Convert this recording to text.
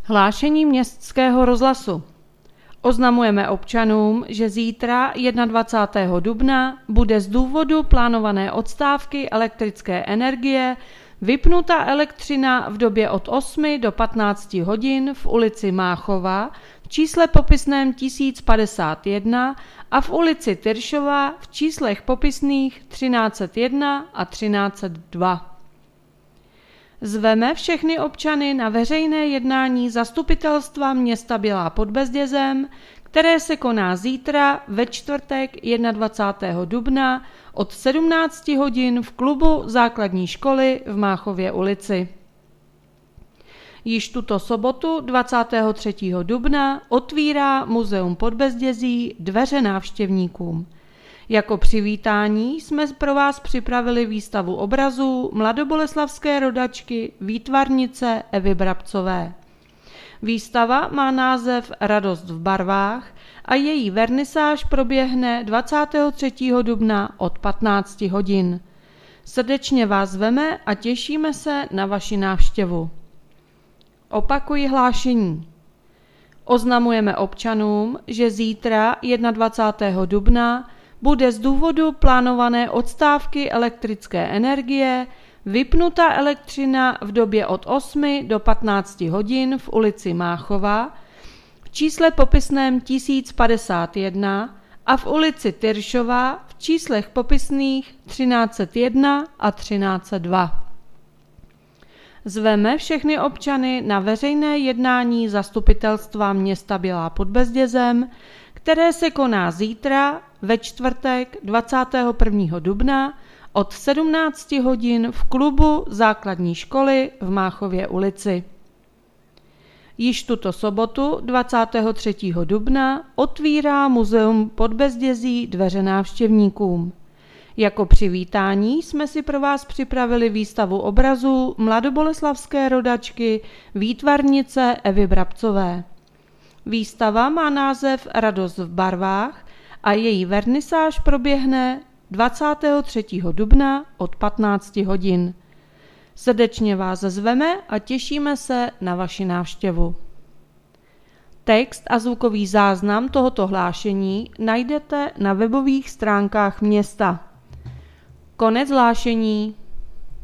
Hlášení Městského rozhlasu. Oznamujeme občanům, že zítra 21. dubna bude z důvodu plánované odstávky elektrické energie vypnuta elektřina v době od 8 do 15 hodin v ulici Máchova v čísle popisném 1051 a v ulici Tyršova v číslech popisných 1301 a 1302. Zveme všechny občany na veřejné jednání Zastupitelstva města Bělá pod Bezdězem, které se koná zítra ve čtvrtek 21. dubna od 17 hodin v klubu základní školy v Máchově ulici. Již tuto sobotu 23. dubna otvírá Muzeum Podbezdězí dveře návštěvníkům. Jako přivítání jsme pro vás připravili výstavu obrazů mladoboleslavské rodačky výtvarnice Evy Brabcové. Výstava má název Radost v barvách a její vernisáž proběhne 23. dubna od 15 hodin. Srdečně vás zveme a těšíme se na vaši návštěvu. Opakuji hlášení. Oznamujeme občanům, že zítra 21. dubna bude z důvodu plánované odstávky elektrické energie vypnuta elektřina v době od 8 do 15 hodin v ulici Máchova v čísle popisném 1051 a v ulici Tyršova v číslech popisných 1301 a 1302. Zveme všechny občany na veřejné jednání Zastupitelstva města Bělá pod Bezdězem, které se koná zítra ve čtvrtek 21. dubna od 17 hodin v klubu základní školy v Máchově ulici. Již tuto sobotu 23. dubna otvírá Muzeum Podbezdězí dveře návštěvníkům. Jako přivítání jsme si pro vás připravili výstavu obrazů mladoboleslavské rodačky výtvarnice Evy Brabcové. Výstava má název Radost v barvách a její vernisáž proběhne 23. dubna od 15 hodin. Srdečně vás zveme a těšíme se na vaši návštěvu. Text a zvukový záznam tohoto hlášení najdete na webových stránkách města. Konec hlášení.